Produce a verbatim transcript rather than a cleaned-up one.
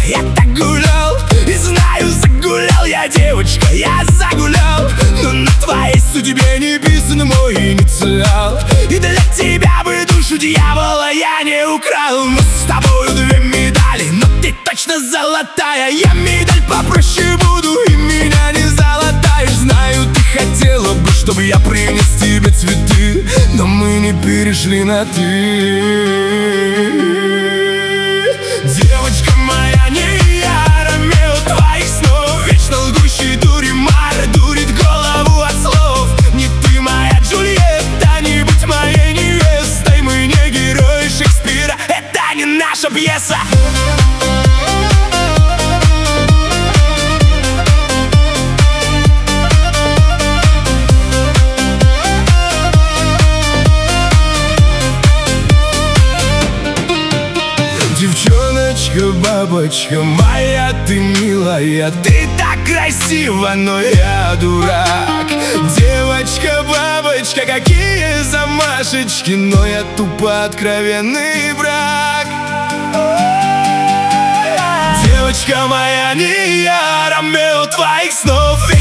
я так гулял, и знаю, загулял я, девочка, я загулял. Но на твоей судьбе не писан мой инициал, и для тебя бы душу дьявола я не украл. Мы с тобою две медали, но ты точно золотая. Я медаль попроще буду, и меня не золотаешь. Знаю, ты хотела бы, чтобы я принес тебе цветы, но мы не перешли на «ты». Девочка моя, не я, Ромео твоих снов, вечно лгущий дуримар, дурит голову от слов. Не ты моя Джульетта, не будь моей невестой. Мы не герои Шекспира, это не наша пьеса. Девчоночка, бабочка моя, ты милая, ты так красива, но я дурак. Девочка, бабочка, какие замашечки, но я тупо откровенный брак. Девочка моя, не я, Ромео твоих снов,